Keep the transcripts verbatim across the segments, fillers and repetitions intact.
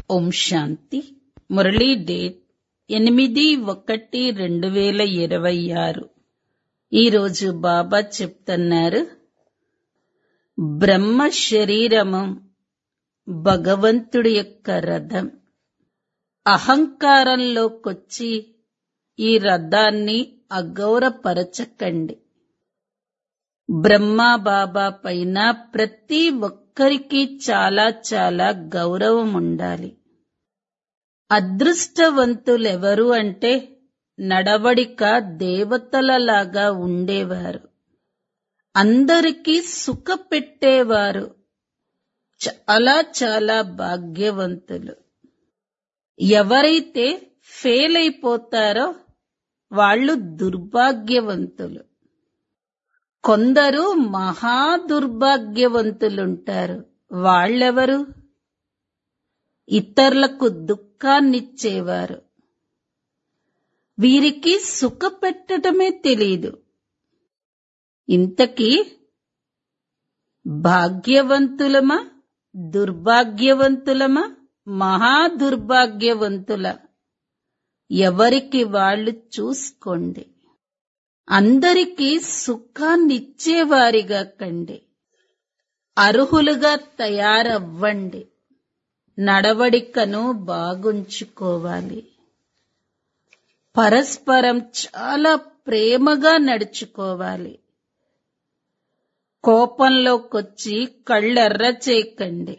ఓం శాంతి. Murali date ఎనిమిది ఒకటి రెండు వేల ఇరవై ఆరు. ఈరోజు బాబా చెప్తున్నారు, బ్రహ్మ శరీరము భగవంతుడి యొక్క రథం. అహంకారంలోకొచ్చి ఈ రథాన్ని అగౌరపరచకండి. బ్రహ్మా బాబా పైన ప్రతి ఒక్కరికి చాలా చాలా గౌరవం ఉండాలి. అదృష్టవంతులెవరు అంటే నడవడిక దేవతలలాగా ఉండేవారు, అందరికీ సుఖ పెట్టేవారు, చాలా చాలా భాగ్యవంతులు. ఎవరైతే ఫెయిల్ అయిపోతారో వాళ్ళు దుర్భాగ్యవంతులు. కొందరు మహా దుర్భాగ్యవంతులుంటారు. వాళ్ళెవరు? ఇతరులకు దుఃఖాన్నిచ్చేవారు. వీరికి సుఖ పెట్టడమే తెలీదు. ఇంతకీ భాగ్యవంతులమా దుర్భాగ్యవంతులమా మహా దుర్భాగ్యవంతుల? ఎవరికి వాళ్ళు చూసుకోండి. అందరికీ సుఖాన్నిచ్చేవారిగా కండి. అర్హులుగా తయారవ్వండి. నడవడికను బాగుంచుకోవాలి. పరస్పరం చాలా ప్రేమగా నడుచుకోవాలి. కోపంలోకొచ్చి కళ్ళెర్ర చేయకండి.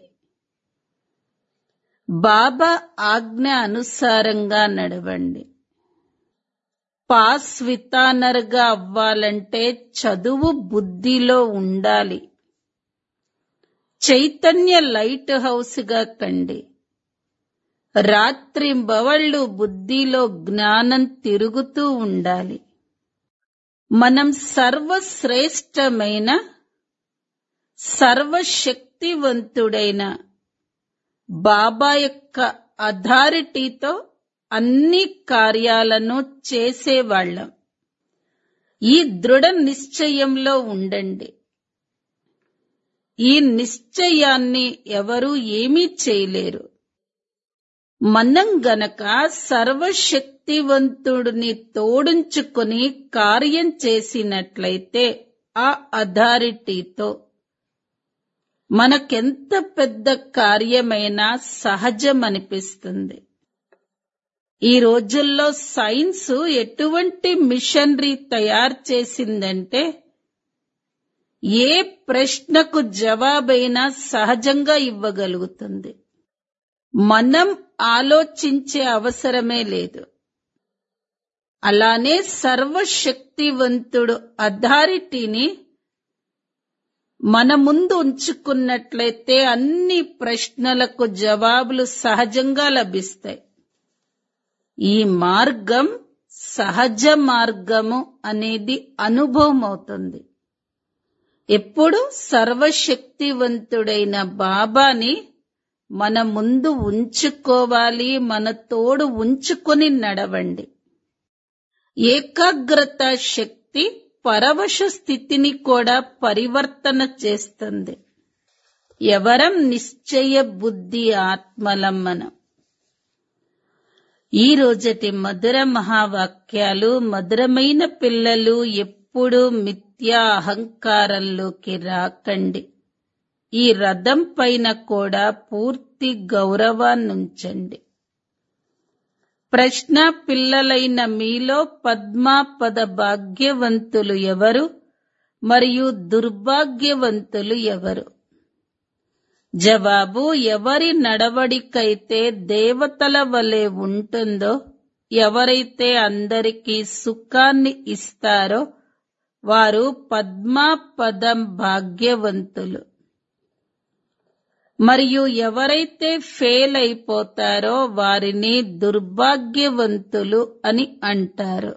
బాబా ఆజ్ఞ అనుసారంగా నడవండి. పాస్ వితానర్గా అవ్వాలంటే చదువు బుద్ధిలో ఉండాలి. చైతన్య లైట్ హౌస్ గా కండి. రాత్రింబవళ్ళు బుద్ధిలో జ్ఞానం తిరుగుతూ ఉండాలి. మనం సర్వశ్రేష్టమైన సర్వశక్తివంతుడైన బాబా యొక్క అథారిటీతో అన్ని కార్యాలను చేసేవాళ్ళం. ఈ దృఢ నిశ్చయంలో ఉండండి. ఈ నిశ్చయాన్ని ఎవరూ ఏమీ చేయలేరు. మనం గనక సర్వశక్తివంతుడిని తోడుంచుకొని కార్యం చేసినట్లయితే ఆ అథారిటీతో మనకెంత పెద్ద కార్యమైనా సహజమనిపిస్తుంది. ఈ రోజుల్లో సైన్స్ ఎటువంటి మిషనరీ తయారు చేసిందంటే ఏ ప్రశ్నకు జవాబైనా సహజంగా ఇవ్వగలుగుతుంది. మనం ఆలోచించే అవసరమే లేదు. అలానే సర్వశక్తివంతుడు అథారిటీని మన ముందు ఉంచుకున్నట్లయితే అన్ని ప్రశ్నలకు జవాబులు సహజంగా లభిస్తాయి. ఈ మార్గం సహజ మార్గము అనేది అనుభవం అవుతుంది. ఎప్పుడు సర్వశక్తివంతుడైన బాబాని మన ముందు ఉంచుకోవాలి, మన తోడు ఉంచుకొని నడవండి. ఏకాగ్రత శక్తి పరవశ స్థితిని కూడా పరివర్తన చేస్తుంది. ఎవరం నిశ్చయ బుద్ధి ఆత్మలం మనం. ఈ రోజటి మధుర మహావాక్యాలు, మధురమైన పిల్లలు ఎప్పుడూ మిథ్యా అహంకారంలోకి రాకండి. ఈ రథం పైన కూడా పూర్తి గౌరవాన్నుంచండి. ప్రశ్న, పిల్లలైన మీలో పద్మాపద భాగ్యవంతులు ఎవరు మరియు దుర్భాగ్యవంతులు ఎవరు? జవాబు, ఎవరి నడవడికైతే దేవతల వలె ఉంటుందో, ఎవరైతే అందరికీ సుఖాన్ని ఇస్తారో వారు పద్మాపదం భాగ్యవంతులు. మరియు ఎవరైతే ఫెయిల్ అయిపోతారో వారిని దుర్భాగ్యవంతులు అని అంటారు.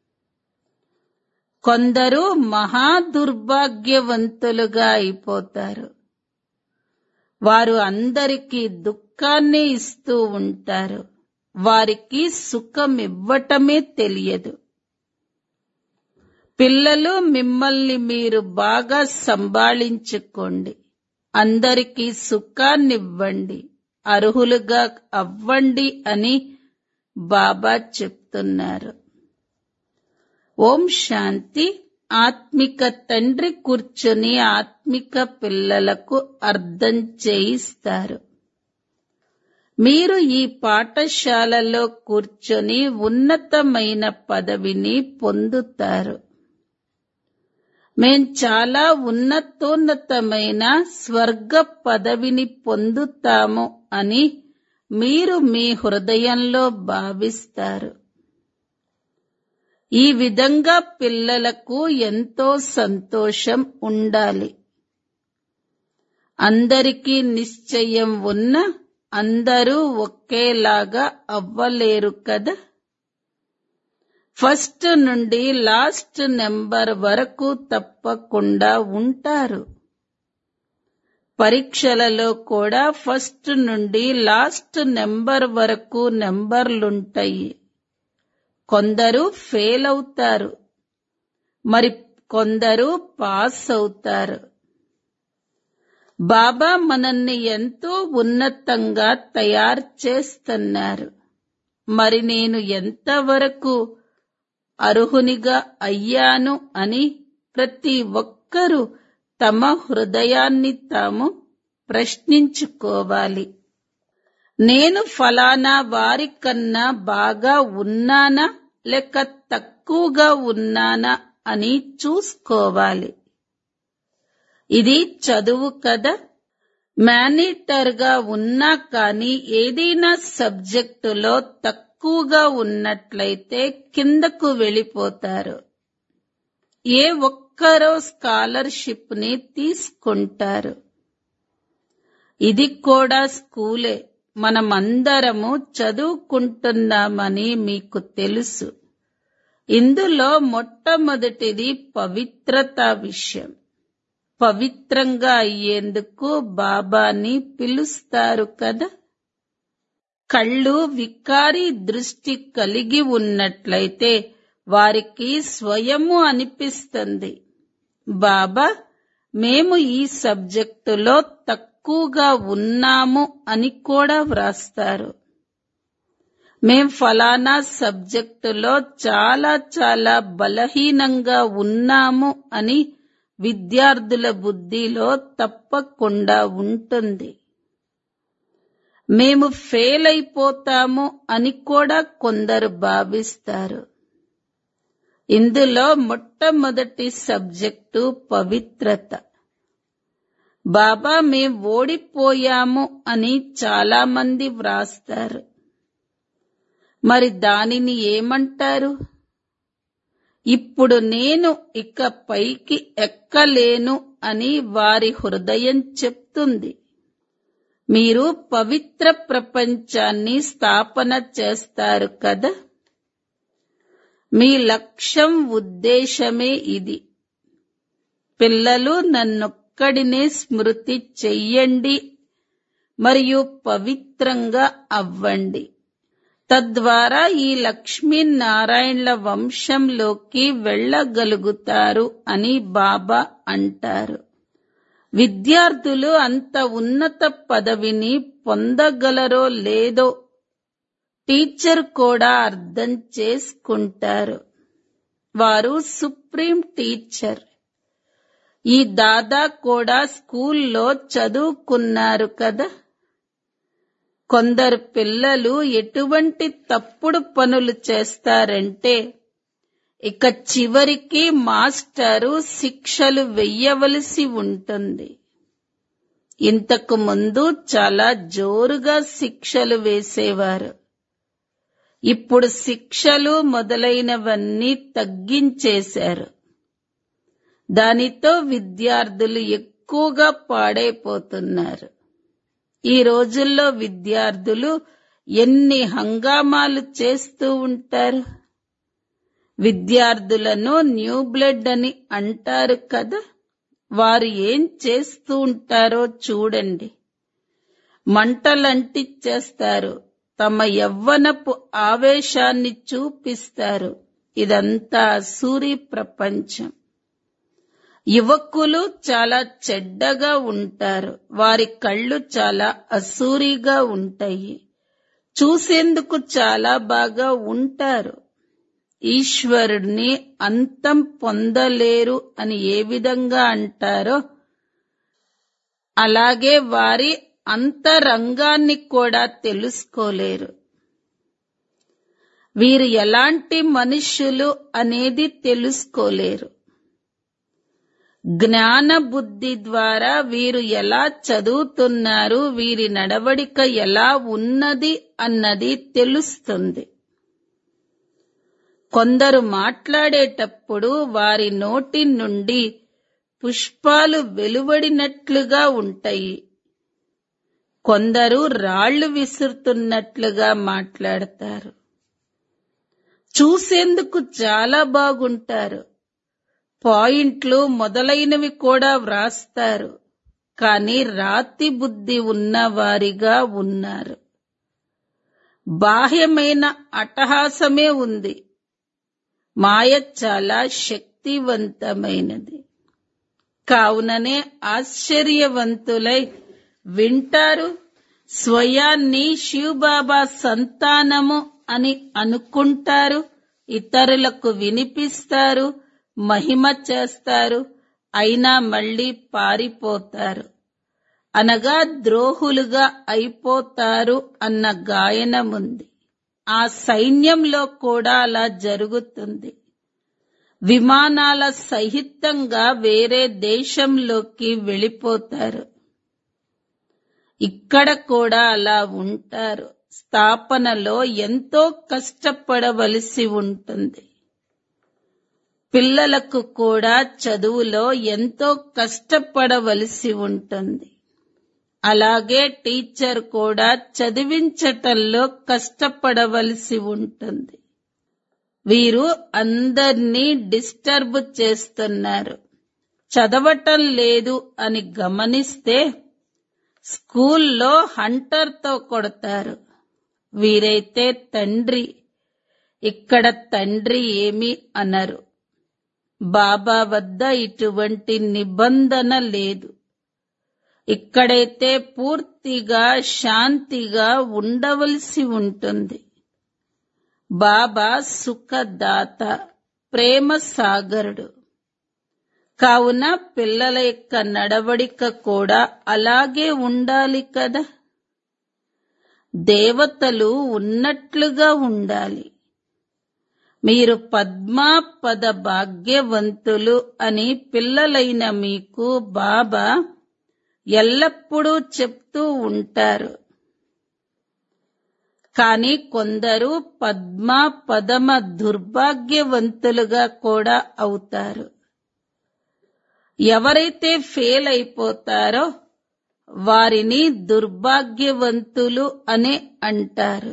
కొందరు మహా దుర్భాగ్యవంతులుగా అయిపోతారు. వారు అందరికీ దుఃఖాన్ని ఇస్తూ ఉంటారు. వారికి సుఖం ఇవ్వటమే తెలియదు. పిల్లలు, మిమ్మల్ని మీరు బాగా సంభాళించుకోండి. అందరికీ సుఖాన్నివ్వండి. అర్హులుగా అవ్వండి అని బాబా చెప్తున్నారు. ఓం శాంతి. ఆత్మిక తండ్రి కూర్చొని ఆత్మిక పిల్లలకు అర్థం చేయిస్తారు. మీరు ఈ పాఠశాలలో కూర్చొని ఉన్నతమైన పదవిని పొందుతారు. మేం చాలా ఉన్నతోన్నతమైన స్వర్గ పదవిని పొందుతాము అని మీరు మీ హృదయంలో భావిస్తారు. ఈ విధంగా పిల్లలకు ఎంతో సంతోషం ఉండాలి. అందరికీ నిశ్చయం ఉన్న అందరూ ఒకేలాగా అవ్వలేరు కదా. ఫస్ట్ నుండి లాస్ట్ నెంబర్ వరకు తప్పకుండా ఉంటారు. పరీక్షలలో కూడా ఫస్ట్ నుండి లాస్ట్ నెంబర్ వరకు నెంబర్లుంటాయి. కొందరు ఫెయిల్ అవుతారు, మరి కొందరు పాస్ అవుతారు. బాబా మనల్ని ఎంతో ఉన్నతంగా తయారు చేస్తున్నారు. మరి నేను ఎంతవరకు అర్హునిగా అయ్యాను అని ప్రతి ఒక్కరూ తమ హృదయాన్ని తాము ప్రశ్నించుకోవాలి. నేను ఫలానా వారి కన్నా బాగా ఉన్నానా లేక తక్కువగా ఉన్నానా అని చూసుకోవాలి. ఇది చదువు కదా. మానిటర్గా ఉన్నా కానీ ఏదైనా సబ్జెక్టులో తక్కువగా ఉన్నట్లయితే కిందకు వెళ్ళిపోతారు. ఏ ఒక్కరో స్కాలర్షిప్ ని తీసుకుంటారు. ఇది కూడా స్కూలే. మనమందరము చదువుకుంటున్నామని మీకు తెలుసు. ఇందులో మొట్టమొదటిది పవిత్రత విషయం. పవిత్రంగా అయ్యేందుకు బాబాని పిలుస్తారు కదా. కళ్ళు వికారి దృష్టి కలిగి ఉన్నట్లయితే వారికి స్వయము అనిపిస్తుంది, బాబా మేము ఈ సబ్జెక్టులో తక్కువగా ఉన్నాము అని కూడా వ్రాస్తారు. మేం ఫలానా సబ్జెక్టులో చాలా చాలా బలహీనంగా ఉన్నాము అని విద్యార్థుల బుద్ధిలో తప్పకుండా ఉంటుంది. మేము ఫెయిల్ అయిపోతాము అని కూడా కొందరు భావిస్తారు. ఇందులో మొట్టమొదటి సబ్జెక్టు పవిత్రత. బాబా మేం ఓడిపోయాము అని చాలా మంది వ్రాస్తారు. మరి దానిని ఏమంటారు? ఇప్పుడు నేను ఇక పైకి ఎక్కలేను అని వారి హృదయం చెప్తుంది. మీరు పవిత్ర ప్రపంచాన్ని స్థాపన చేస్తారు కదా. మీ లక్ష్యం ఉద్దేశమే ఇది. పిల్లలు నన్నొక్కడినే స్మృతి చెయ్యండి మరియు పవిత్రంగా అవ్వండి. తద్వారా ఈ లక్ష్మీనారాయణల వంశంలోకి వెళ్ళగలుగుతారు అని బాబా అంటారు. విద్యార్థులు అంత ఉన్నత పదవిని పొందగలరో లేదో టీచర్ కూడా అర్థం చేసుకుంటారు. వారు సుప్రీం టీచర్. ఈ దాదా కూడా స్కూల్లో చదువుకున్నారు కదా. కొందరు పిల్లలు ఎటువంటి తప్పుడు పనులు చేస్తారంటే ఇక చివరికి మాస్టరు శిక్షలు వెయ్యవలసి ఉంటుంది. ఇంతకు ముందు చాలా జోరుగా శిక్షలు వేసేవారు. ఇప్పుడు శిక్షలు మొదలైనవన్నీ తగ్గించేశారు. దానితో విద్యార్థులు ఎక్కువగా పాడైపోతున్నారు. ఈ రోజుల్లో విద్యార్థులు ఎన్ని హంగామాలు చేస్తూ ఉంటారు. విద్యార్థులను న్యూ బ్లడ్ అని అంటారు కదా. వారు ఏం చేస్తూ ఉంటారో చూడండి. మంటలంటిచ్చేస్తారు. తమ యవ్వనపు ఆవేశాన్ని చూపిస్తారు. ఇదంతా అసూరి ప్రపంచం. యువకులు చాలా చెడ్డగా ఉంటారు. వారి కళ్ళు చాలా అసూరిగా ఉంటాయి. చూసేందుకు చాలా బాగా ఉంటారు. ఈశ్వరుణ్ణి అంతం పొందలేరు అని ఏ విధంగా అంటారో అలాగే వారి అంతరంగాన్ని కూడా తెలుసుకోలేరు. వీరు ఎలాంటి మనుష్యులు అనేది తెలుసుకోలేరు. జ్ఞాన బుద్ధి ద్వారా వీరు ఎలా చదువుతున్నారు, వీరి నడవడిక ఎలా ఉన్నది అన్నది తెలుస్తుంది. కొందరు మాట్లాడేటప్పుడు వారి నోటి నుండి పుష్పాలు వెలువడినట్లుగా ఉంటాయి. కొందరు రాళ్లు విసురుతున్నట్లుగా మాట్లాడతారు. చూసేందుకు చాలా బాగుంటారు. పాయింట్లు మొదలైనవి కూడా వ్రాస్తారు. కానీ రాతి బుద్ధి ఉన్నవారిగా ఉన్నారు. బాహ్యమైన అట్టహాసమే ఉంది. మాయ చాలా శక్తివంతమైనది. కావుననే ఆశ్చర్యవంతులై వింటారు. స్వయాన్ని శివబాబా సంతానము అని అనుకుంటారు. ఇతరులకు వినిపిస్తారు, మహిమ చేస్తారు. అయినా మళ్ళీ పారిపోతారు. అనగా ద్రోహులుగా అయిపోతారు అన్న గాయనముంది. ఆ సైన్యంలో కూడా అలా జరుగుతుంది. విమానాల సహితంగా వేరే దేశంలోకి వెళ్ళిపోతారు. ఇక్కడ కూడా అలా ఉంటారు. స్థాపనలో ఎంతో కష్టపడవలసి ఉంటుంది. పిల్లలకు కూడా చదువులో ఎంతో కష్టపడవలసి ఉంటుంది. అలాగే టీచర్ కూడా చదివించటంలో కష్టపడవలసి ఉంటుంది. వీరు అందర్నీ డిస్టర్బ్ చేస్తున్నారు. చదవటం లేదు అని గమనిస్తే స్కూల్లో హంటర్తో కొడతారు. వీరైతే తండ్రి, ఇక్కడ తండ్రి ఏమీ అనరు. బాబా వద్ద ఇటువంటి నిబంధన లేదు. ఇక్కడైతే పూర్తిగా శాంతిగా ఉండవలసి ఉంటుంది. బాబా సుఖదాత, ప్రేమ సాగరుడు. కావున పిల్లల యొక్క నడవడిక కూడా అలాగే ఉండాలి కదా. దేవతలు ఉన్నట్లుగా ఉండాలి. మీరు పద్మా పద భాగ్యవంతులు అని పిల్లలైన మీకు బాబా ఎల్లప్పుడూ చెప్తూ ఉంటారు. కానీ కొందరు పద్మ పదమ దుర్భాగ్యవంతులుగా కూడా అవుతారు. ఎవరైతే ఫెయిల్ అయిపోతారో వారిని దుర్భాగ్యవంతులు అనే అంటారు.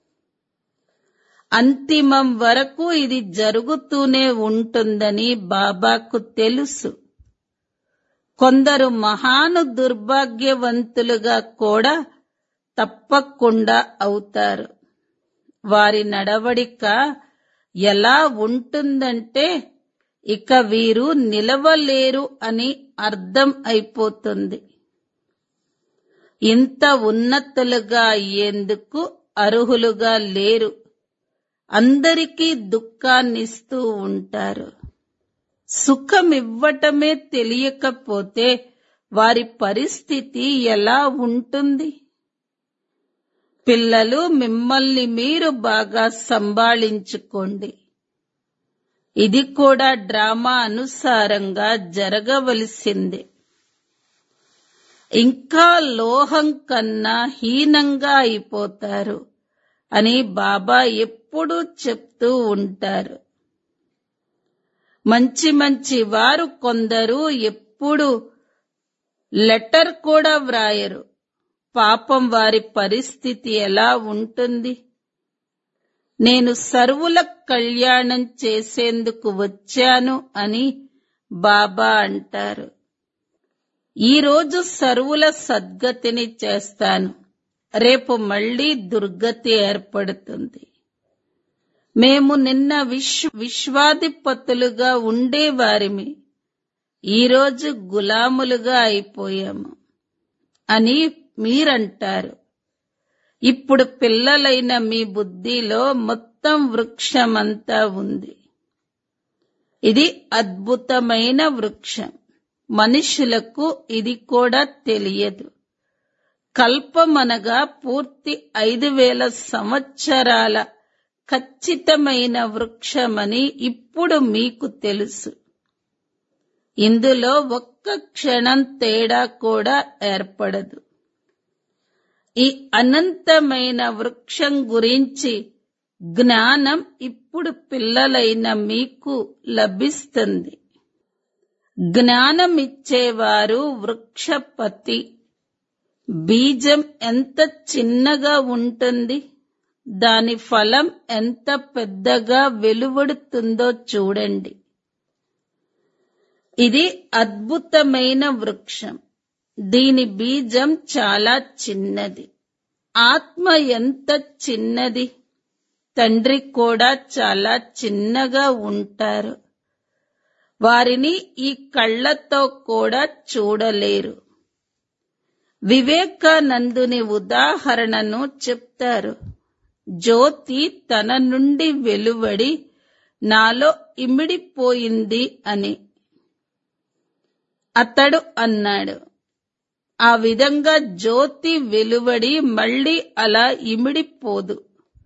అంతిమం వరకు ఇది జరుగుతూనే ఉంటుందని బాబాకు తెలుసు. కొందరు మహాను దుర్భాగ్యవంతులుగా కూడా తప్పకుండా అవుతారు. వారి నడవడిక ఎలా ఉంటుందంటే ఇక వీరు నిలవలేరు అని అర్థం అయిపోతుంది. ఇంత ఉన్నతులుగా అయ్యేందుకు అర్హులుగా లేరు. అందరికీ దుఃఖాన్నిస్తూ ఉంటారు. సుఖమివ్వటమే తెలియకపోతే వారి పరిస్థితి ఎలా ఉంటుంది? పిల్లలు, మిమ్మల్ని మీరు బాగా సంభాళించుకోండి. ఇది కూడా డ్రామా అనుసారంగా జరగవలసిందే. ఇంకా లోహం కన్నా హీనంగా అయిపోతారు అని బాబా ఎప్పుడూ చెప్తూ ఉంటారు. మంచి మంచి వారు కొందరు ఎప్పుడు లెటర్ కూడా వ్రాయరు. పాపం, వారి పరిస్థితి ఎలా ఉంటుంది? నేను సర్వుల కళ్యాణం చేసేందుకు వచ్చాను అని బాబా అంటారు. ఈరోజు సర్వుల సద్గతిని చేస్తాను, రేపు మళ్లీ దుర్గతి ఏర్పడుతుంది. మేము నిన్న విశ్వ విశ్వాధిపతులుగా ఉండేవారిమి, ఈరోజు గులాములుగా అయిపోయాము అని మీరంటారు. ఇప్పుడు పిల్లలైన మీ బుద్ధిలో మొత్తం వృక్షమంతా ఉంది. ఇది అద్భుతమైన వృక్షం. మనుషులకు ఇది కూడా తెలియదు. కల్పమనగా పూర్తి ఐదు వేల సంవత్సరాల ఖచ్చితమైన వృక్షమని ఇప్పుడు మీకు తెలుసు. ఇందులో ఒక్క క్షణం తేడా కూడా ఏర్పడదు. ఈ అనంతమైన వృక్షం గురించి జ్ఞానం ఇప్పుడు పిల్లలైన మీకు లభిస్తుంది. జ్ఞానమిచ్చేవారు వృక్షపతి. బీజం ఎంత చిన్నగా ఉంటుంది, దాని ఫలం ఎంత పెద్దగా వెలువడుతుందో చూడండి. ఇది అద్భుతమైన వృక్షం. దీని బీజం చాలా చిన్నది. ఆత్మ ఎంత చిన్నది. తండ్రి కూడా చాలా చిన్నగా ఉంటారు. వారిని ఈ కళ్ళతో కూడా చూడలేరు. వివేకానందుని ఉదాహరణను చెప్తారు. జ్యోతి తన నుండి వెలువడి నాలో ఇమిడిపోయింది అని అతడు అన్నాడు. ఆ విధంగా జ్యోతి వెలువడి మళ్ళీ అలా ఇమిడిపోదు.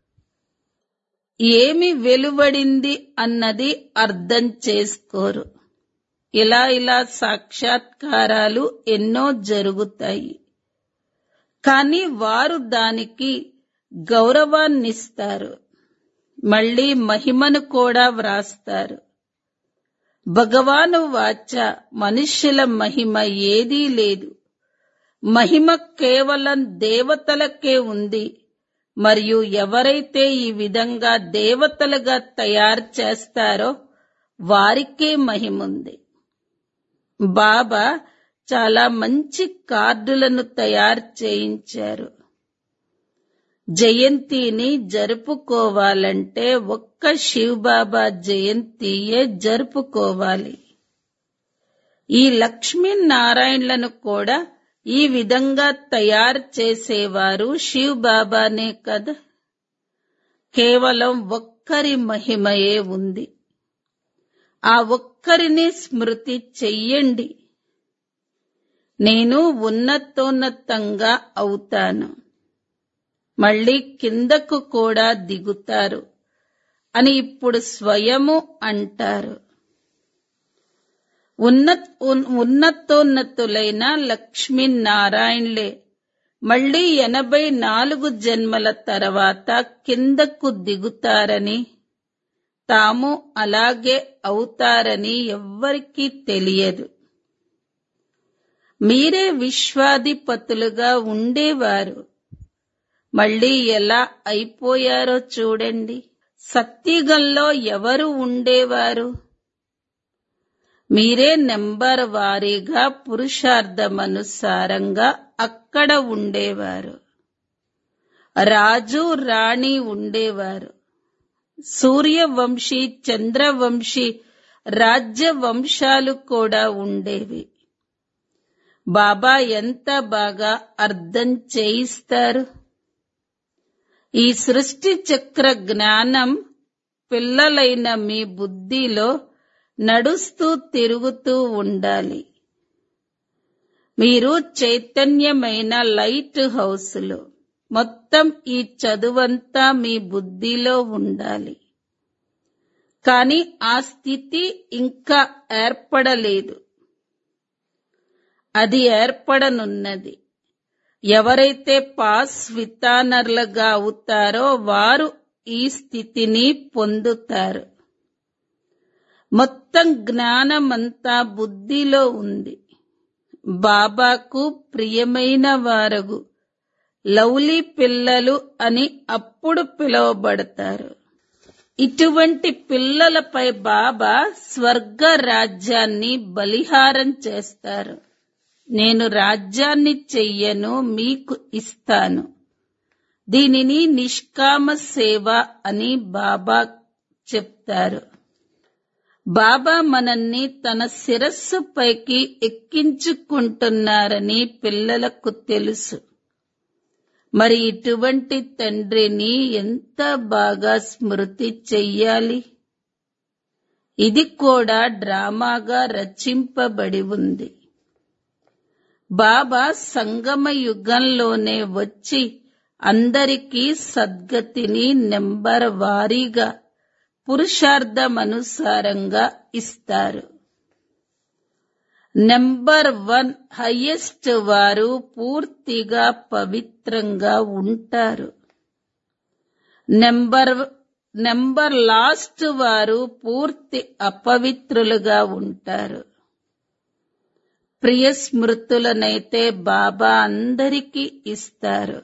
ఏమి వెలువడింది అన్నది అర్థం చేసుకోరు. ఇలా ఇలా సాక్షాత్కారాలు ఎన్నో జరుగుతాయి. కానీ వారు దానికి గౌరవాన్నిస్తారు. మళ్ళీ మహిమను కూడా వ్రాస్తారు. భగవాను వాచ మనుష్యుల మహిమ ఏదీ లేదు. మహిమ కేవలం దేవతలకే ఉంది. మరియు ఎవరైతే ఈ విధంగా దేవతలుగా తయారు చేస్తారో వారికే మహిముంది. బాబా చాలా మంచి కార్డులను తయారు చేయించారు. జయంతిని జరుపుకోవాలంటే ఒక్క శివబాబా జయంతియే జరుపుకోవాలి. ఈ లక్ష్మీనారాయణలను కూడా ఈ విధంగా తయారు చేసేవారు శివబాబానే కదా. కేవలం ఒక్కరి మహిమయే ఉంది. ఆ ఒక్కరిని స్మృతి చెయ్యండి. నేను ఉన్నతోన్నతంగా అవుతాను, మళ్ళీ కిందకు కూడా దిగుతారు అని ఇప్పుడు స్వయము అంటారు. ఉన్నత్ ఉన్నతోన్నతులైన లక్ష్మీనారాయణలే మళ్ళీ ఎనభై నాలుగు జన్మల తర్వాత కిందకు దిగుతారని, తాము అలాగే అవుతారని ఎవ్వరికీ తెలియదు. మీరే విశ్వాధిపతులుగా ఉండేవారు. మళ్ళీ ఎలా అయిపోయారో చూడండి. సత్యుగంలో ఎవరు ఉండేవారు? మీరే నెంబర్ వారీగా పురుషార్థమనుసారంగా అక్కడ ఉండేవారు. రాజు రాణి ఉండేవారు. సూర్యవంశీ చంద్రవంశీ రాజ్యవంశాలు కూడా ఉండేవి. బాబా ఎంత బాగా అర్థం చేయిస్తారు. ఈ సృష్టి చక్ర జ్ఞానం పిల్లలైన మీ బుద్ధిలో నడుస్తూ తిరుగుతూ ఉండాలి. మీరు చైతన్యమైన లైట్ హౌస్లో మొత్తం ఈ చదువంతా మీ బుద్ధిలో ఉండాలి. కానీ ఆ స్థితి ఇంకా ఏర్పడలేదు. అది ఏర్పడనున్నది. ఎవరైతే పాస్ వితానర్లుగా అవుతారో వారు ఈ స్థితిని పొందుతారు. మొత్తం జ్ఞానమంతా బుద్ధిలో ఉంది. బాబాకు ప్రియమైన వారగు లవ్లీ పిల్లలు అని అప్పుడు పిలువబడతారు. ఇటువంటి పిల్లలపై బాబా స్వర్గ రాజ్యాన్ని బలిహారం చేస్తారు. నేను రాజ్యాన్ని చెయ్యను, మీకు ఇస్తాను. దీనిని నిష్కామ సేవ అని బాబా చెప్తారు. బాబా మనల్ని తన శిరస్సు పైకి ఎక్కించుకుంటున్నారని పిల్లలకు తెలుసు. మరి ఇటువంటి తండ్రిని ఎంత బాగా స్మృతి చెయ్యాలి. ఇది కూడా డ్రామాగా రచింపబడి ఉంది. బాబా సంగమ యుగంలోనే వచ్చి అందరికీ సద్గతిని నెంబర్ వారీగా పురుషార్థమనుసారంగా ఇస్తారు. నెంబర్ వన్ హైయెస్ట్ వారు పూర్తిగా పవిత్రంగా ఉంటారు. నెంబర్ నెంబర్ లాస్ట్ వారు పూర్తి అపవిత్రులుగా ఉంటారు. ప్రియ స్మృతులనైతే బాబా అందరికీ ఇస్తారు.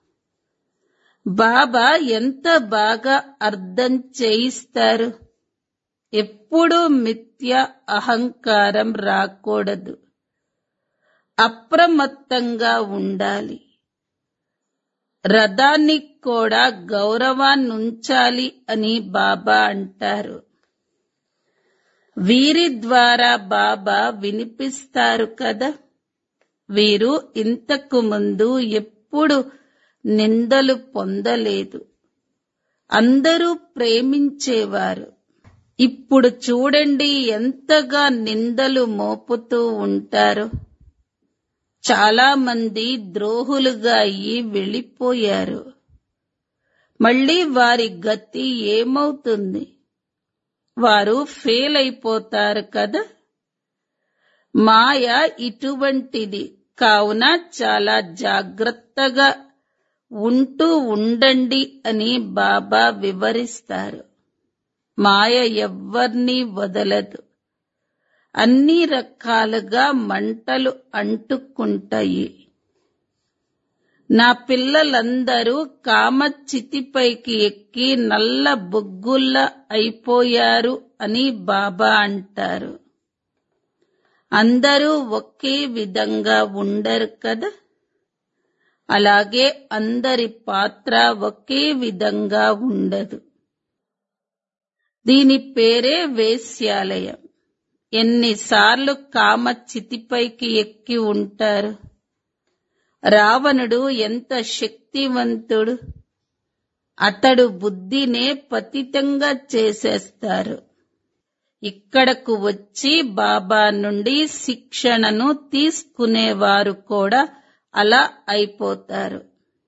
బాబా ఎంత బాగా అర్థం చేయిస్తారు. ఎప్పుడూ మిథ్య అహంకారం రాకూడదు. అప్రమత్తంగా ఉండాలి. రథానికి కూడా గౌరవాన్నుంచాలి అని బాబా అంటారు. వీరి ద్వారా బాబా వినిపిస్తారు కదా. వీరు ఇంతకు ముందు ఎప్పుడు నిందలు పొందలేదు. అందరూ ప్రేమించేవారు. ఇప్పుడు చూడండి ఎంతగా నిందలు మోపుతూ ఉంటారు. చాలా మంది ద్రోహులుగా అయి వెళ్ళిపోయారు. మళ్ళీ వారి గతి ఏమవుతుంది? వారు ఫెయిల్ అయిపోతారు కదా. మాయ ఇటువంటిది. కావున చాలా జాగ్రత్తగా ఉంటూ ఉండండి అని బాబా వివరిస్తారు. మాయ ఎవ్వర్నీ వదలదు. అన్ని రకాలుగా మంటలు అంటుకుంటాయి. నా పిల్లలందరూ కామచితిపైకి ఎక్కి నల్ల బొగ్గుల్లా అయిపోయారు అని బాబా అంటారు. అందరూ ఒకే విధంగా ఉండరు కదా. అలాగే అందరి పాత్ర ఒకే విధంగా ఉండదు. దీని పేరే వేశ్యాలయం. ఎన్నిసార్లు కామచితిపైకి ఎక్కి ఉంటారు. రావణుడు ఎంత శక్తివంతుడు. అతడు బుద్ధినే పతితంగా చేసేస్తారు. ఇక్కడకు వచ్చి బాబా నుండి శిక్షణను తీసుకునేవారు కూడా అలా అయిపోతారు.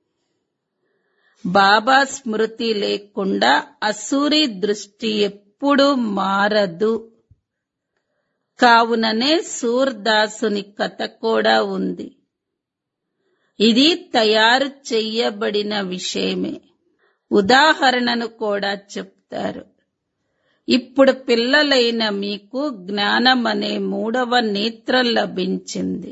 బాబా స్మృతి లేకుండా అసూరి దృష్టి ఎప్పుడూ మారదు. కావుననే సూర్దాసుని కథ కూడా ఉంది. ఇది తయారు చెయ్యబడిన విషయమే. ఉదాహరణను కూడా చెప్తారు. ఇప్పుడు పిల్లలైన మీకు జ్ఞానం అనే మూడవ నేత్రం లభించింది.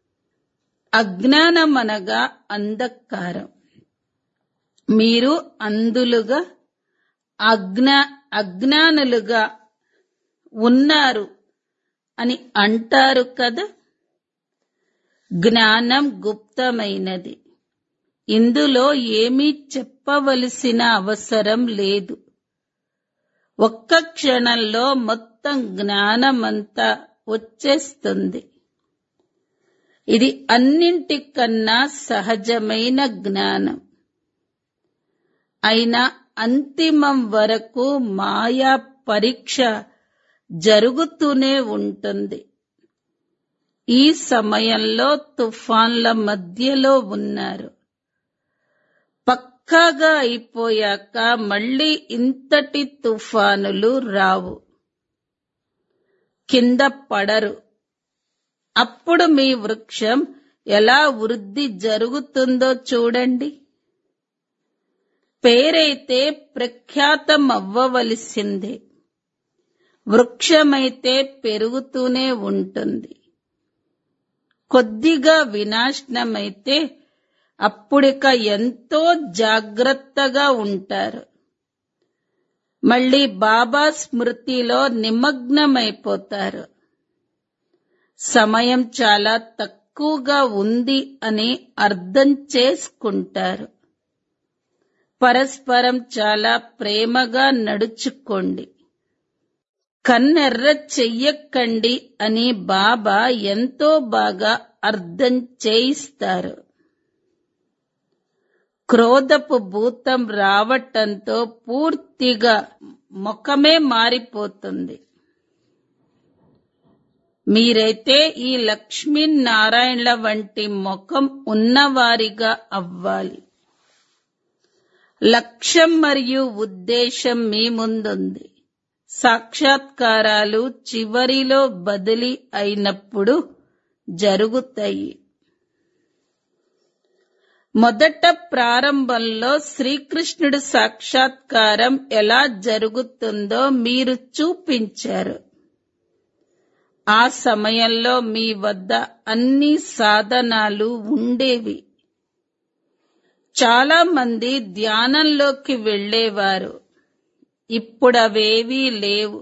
అజ్ఞానమనగా అంధకారం. మీరు అంధులుగా అజ్ఞా అజ్ఞానులుగా ఉన్నారు అని అంటారు కదా. జ్ఞానం గుప్తమైనది. ఇందులో ఏమీ చెప్పవలసిన అవసరం లేదు. ఒక్క క్షణంలో మొత్తం జ్ఞానమంతా వచ్చేస్తుంది. ఇది అన్నింటికన్నా సహజమైన జ్ఞానం. అయినా అంతిమం వరకు మాయా పరీక్ష జరుగుతూనే ఉంటుంది. ఈ సమయంలో తుఫాన్ల మధ్యలో ఉన్నారు. పక్కాగా అయిపోయాక మళ్ళీ ఇంతటి తుఫానులు రావు. కింద పడరు. అప్పుడు మీ వృక్షం ఎలా వృద్ధి జరుగుతుందో చూడండి. పేరైతే ప్రఖ్యాతం అవ్వవలసిందే. వృక్షమైతే పెరుగుతూనే ఉంటుంది. కొద్దిగా వినాశనమైతే అప్పుడిక ఎంతో జాగ్రత్తగా ఉంటారు. మళ్ళీ బాబా స్మృతిలో నిమగ్నమైపోతారు. సమయం చాలా తక్కువగా ఉంది అని అర్థం చేసుకుంటారు. పరస్పరం చాలా ప్రేమగా నడుచుకోండి. కన్నెర్ర చెయ్యకండి అని బాబా ఎంతో బాగా అర్థం చేయిస్తారు. క్రోధపు భూతం రావటంతో పూర్తిగా ముఖమే మారిపోతుంది. మీరైతే ఈ లక్ష్మీనారాయణల వంటి ముఖం ఉన్నవారిగా అవ్వాలి. లక్ష్యం మరియు ఉద్దేశం మీ ముందుంది. సాక్షాత్కారాలు చివరిలో బదిలీ అయినప్పుడు జరుగుతాయి. మొదట ప్రారంభంలో శ్రీకృష్ణుడు సాక్షాత్కారం ఎలా జరుగుతుందో మీరు చూపించారు. ఆ సమయంలో మీ వద్ద అన్ని సాధనాలు ఉండేవి. చాలా మంది ధ్యానంలోకి వెళ్ళేవారు. ఇప్పుడవేవీ లేవు.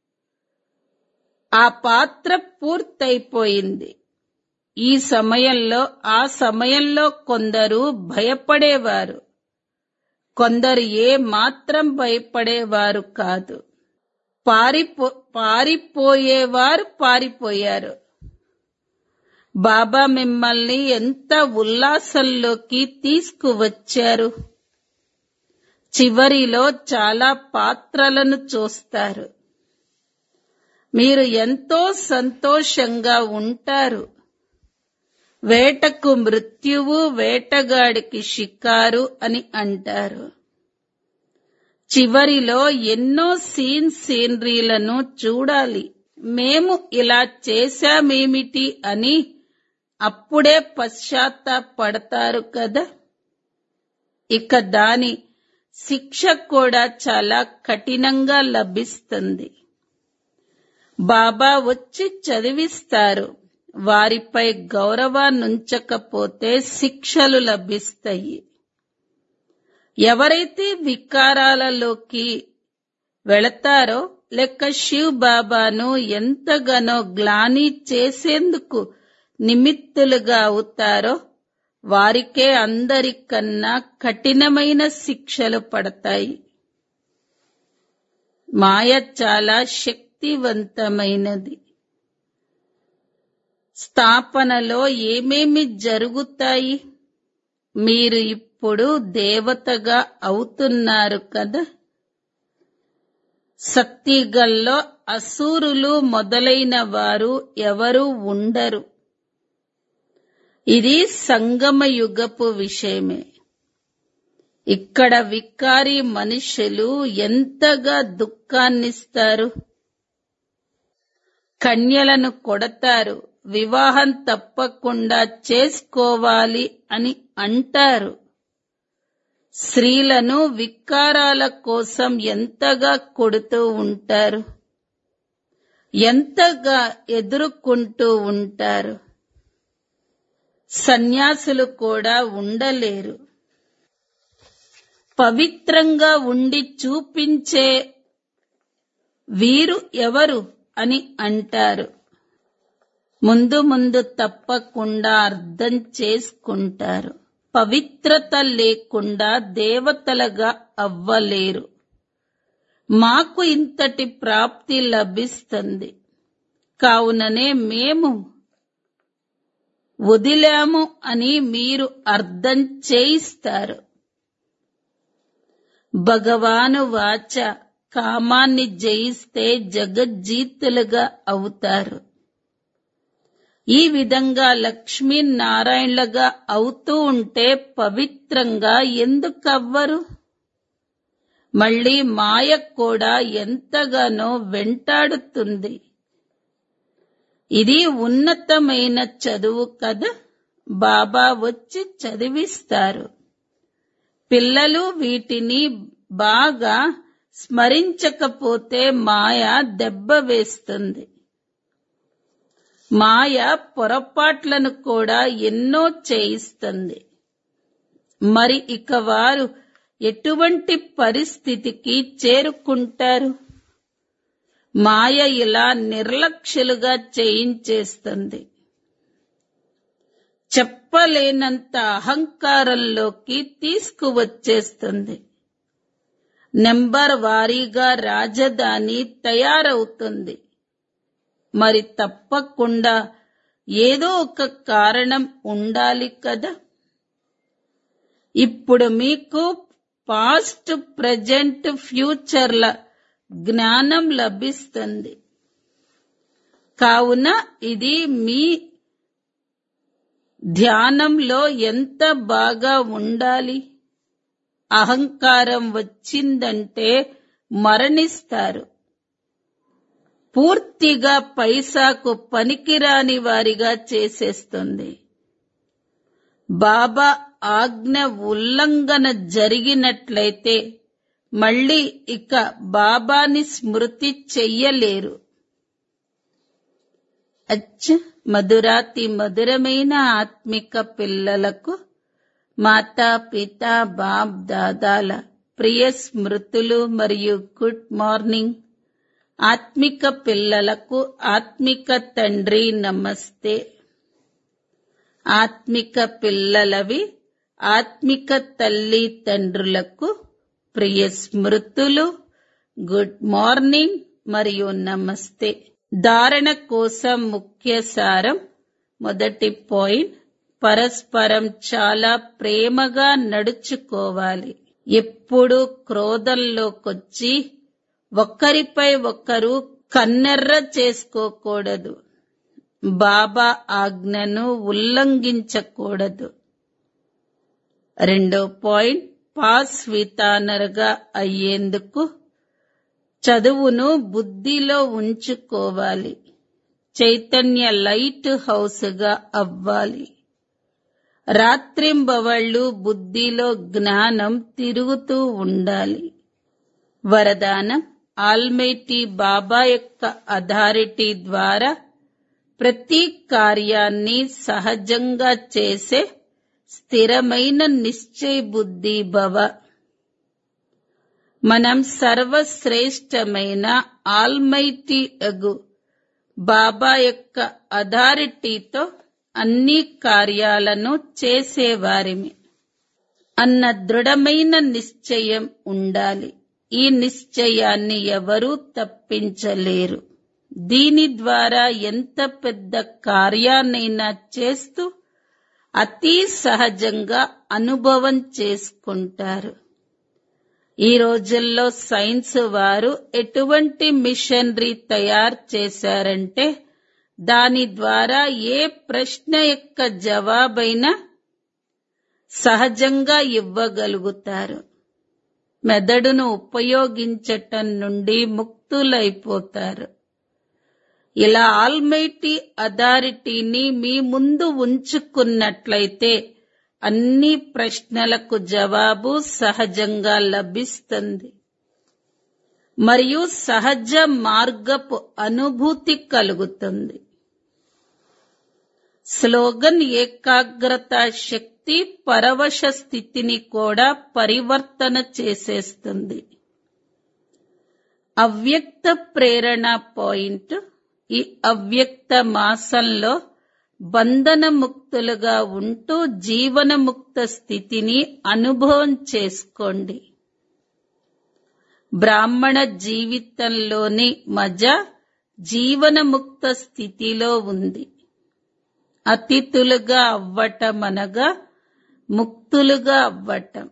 ఆ పాత్ర పూర్తయిపోయింది. ఈ సమయంలో ఆ సమయంలో కొందరు భయపడేవారు, కొందరు ఏ మాత్రం భయపడేవారు కాదు. పారిపో పారిపోయేవారు పారిపోయారు. బాబా మిమ్మల్ని ఎంత ఉల్లాసంలోకి తీసుకువచ్చారు. చివరిలో చాలా పాత్రలను చూస్తారు. మీరు ఎంతో సంతోషంగా ఉంటారు. వేటకు మృత్యువు, వేటగాడికి షికారు అని అంటారు. చివరిలో ఎన్నో సీన్ సీనరీలను చూడాలి. మేము ఇలా చేశామేమిటి అని అప్పుడే పశ్చాత్తాపడతారు కదా. ఇక దాని శిక్ష కూడా చాలా కఠినంగా లభిస్తుంది. బాబా వచ్చి చదివిస్తారు. వారిపై గౌరవాన్నుంచకపోతే శిక్షలు లభిస్తాయి. ఎవరైతే వికారాలలోకి వెళతారో లేక శివ్ బాబాను ఎంతగానో గ్లాని చేసేందుకు నిమిత్తులుగా అవుతారో వారికే అందరికన్నా కఠినమైన శిక్షలు పడతాయి. మాయ చాలా శక్తివంతమైనది. స్థాపనలో ఏమేమి జరుగుతాయి? మీరు ఇప్పుడు దేవతగా అవుతున్నారు కదా. సత్యుగంలో అసురులు మొదలైన వారు ఎవరూ ఉండరు. ఇది సంగమయుగపు విషయమే. ఇక్కడ వికారి మనుషులు ఎంతగా దుఃఖాన్నిస్తారు. కన్యలను కొడతారు, వివాహం తప్పకుండా చేసుకోవాలి అని అంటారు. స్త్రీలను వికారాల కోసం ఎంతగా కొడుతూ ఉంటారు, ఎంతగా ఎదుర్కొంటూ ఉంటారు. సన్యాసులు కూడా ఉండలేరు. పవిత్రంగా ఉండి చూపించే వీరు ఎవరు అని అంటారు. ముందు ముందు తప్పకుండా అర్థం చేసుకుంటారు. పవిత్రత లేకుండా దేవతలుగా అవ్వలేరు. మాకు ఇంతటి ప్రాప్తి లభిస్తుంది, కావుననే మేము వదిలాము అని మీరు అర్థం చేయిస్తారు. భగవాను వాచ కామాన్ని జయిస్తే జగజ్జీతులుగా అవుతారు. ఈ విధంగా లక్ష్మీనారాయణలుగా అవుతూ ఉంటే పవిత్రంగా ఎందుకు అవ్వరు? మళ్ళీ మాయ కూడా ఎంతగానో వెంటాడుతుంది. ఇది ఉన్నతమైన చదువు కదా. బాబా వచ్చి చదివిస్తారు. పిల్లలు వీటిని బాగా స్మరించకపోతే మాయ దెబ్బ వేస్తుంది. మాయ పొరపాట్లను కూడా ఎన్నో చేయిస్తుంది. మరి ఇక వారు ఎటువంటి పరిస్థితికి చేరుకుంటారు? మాయ ఇలా నిర్లక్ష్యులుగా చేయించేస్తుంది. చెప్పలేనంత అహంకారంలోకి తీసుకువచ్చేస్తుంది. నెంబర్ వారీగా రాజధాని తయారవుతుంది. మరి తప్పకుండా ఏదో ఒక కారణం ఉండాలి కదా. ఇప్పుడు మీకు పాస్ట్, ప్రెజెంట్, ఫ్యూచర్ల జ్ఞానం లభిస్తుంది. కావున ఇది మీ ధ్యానంలో ఎంత బాగా ఉండాలి. అహంకారం వచ్చిందంటే మరణిస్తారు. పూర్తిగా పైసాకు పనికిరాని వారిగా చేసేస్తుంది. బాబా ఆజ్ఞ ఉల్లంఘన జరిగినట్లయితే మళ్ళీ ఇక బాబాని స్మృతి చెయ్యలేరు. అచ్చ మధురాతి మధురమైన ఆత్మిక పిల్లలకు మాతా పిత బాప్ దాదాల ప్రియ స్మృతులు మరియు గుడ్ మార్నింగ్. ఆత్మిక పిల్లలకు ఆత్మిక తండ్రి నమస్తే. ఆత్మిక పిల్లలవి ఆత్మిక తల్లి తండ్రులకు ప్రియ స్మృతులు, గుడ్ మార్నింగ్ మరియు నమస్తే. ధారణ కోసం ముఖ్య సారం. మొదటి పాయింట్, పరస్పరం చాలా ప్రేమగా నడుచుకోవాలి. ఎప్పుడూ క్రోధంలోకొచ్చి ఒకరిపై ఒకరు కన్నెర్ర చేసుకోకూడదు. బాబా ఆజ్ఞను ఉల్లంఘించకూడదు. రెండో పాయింట్, పాస్ వితానర్గా అయ్యేందుకు చదువును బుద్ధిలో ఉంచుకోవాలి. చైతన్య లైట్ హౌస్ గా అవ్వాలి. రాత్రింబవళ్లు బుద్ధిలో జ్ఞానం తిరుగుతూ ఉండాలి. వరదానం, ఆల్మైటీ బాబా యొక్క అథారిటీ ద్వారా ప్రతి కార్యాన్ని సహజంగా చేసే స్థిరమైన నిశ్చయ బుద్ధి భవ. మనం సర్వశ్రేష్టమైన ఆల్మైటీ అగు బాబా యొక్క అథారిటీతో అన్ని కార్యాలను చేసేవారిమి అన్న దృఢమైన నిశ్చయం ఉండాలి. ఈ నిశ్చయాన్ని ఎవరూ తప్పించలేరు. దీని ద్వారా ఎంత పెద్ద కార్యాన్నైనా చేస్తూ అతి సహజంగా అనుభవం చేసుకుంటారు. ఈ రోజుల్లో సైన్స్ వారు ఎటువంటి మిషనరీ తయారు చేశారంటే దాని ద్వారా ఏ ప్రశ్న యొక్క జవాబైనా సహజంగా ఇవ్వగలుగుతారు. మెదడును ఉపయోగించటం నుండి ముక్తులైపోతారు. ఇలా ఆల్మైటీ అథారిటీని మీ ముందు ఉంచుకున్నట్లయితే అన్ని ప్రశ్నలకు జవాబు సహజంగా లభిస్తుంది మరియు సహజ మార్గపు అనుభూతి కలుగుతుంది. స్లోగన్, ఏకాగ్రత శక్తి పరవశ స్థితిని కూడా పరివర్తన చేసేస్తుంది. అవ్యక్త ప్రేరణ పాయింట్. ఈ అవ్యక్త మాసంలో బంధనముక్తులుగా ఉంటూ జీవనముక్త స్థితిని అనుభవం చేసుకోండి. బ్రాహ్మణ జీవితంలోని మజా జీవనముక్త స్థితిలో ఉంది. అతిథులుగా అవ్వటం అనగా ముక్తులుగా అవ్వటం.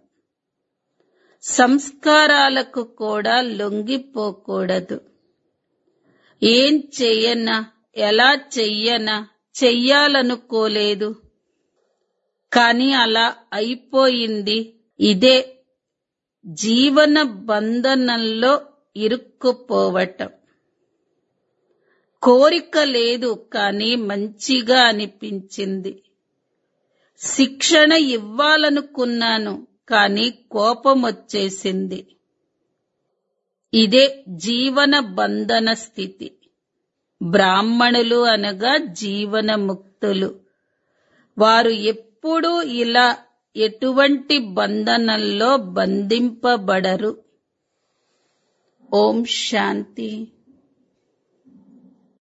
సంస్కారాలకు కూడా లొంగిపోకూడదు. ఏం చెయ్యనా, ఎలా చెయ్యనా, చెయ్యాలనుకోలేదు కాని అలా అయిపోయింది. ఇదే జీవన బంధనంలో ఇరుక్కుపోవటం. కోరిక లేదు కాని మంచిగా అనిపించింది. శిక్షణ ఇవ్వాలనుకున్నాను కాని కోపం వచ్చేసింది. ఇదే జీవన బంధన స్థితి. బ్రాహ్మణులు అనగా జీవన ముక్తులు. వారు ఎప్పుడూ ఇలా ఎటువంటి బంధనంలో బంధింపబడరు. ఓం శాంతి.